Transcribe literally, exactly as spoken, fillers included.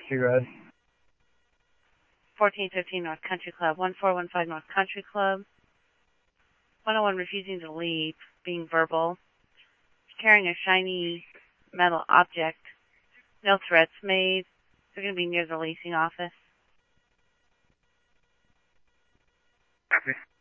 Cigarette. fourteen fifteen North Country Club, one four one five North Country Club. one oh one refusing to leave, being verbal. Carrying a shiny metal object. No threats made. They're going to be near the leasing office. Copy.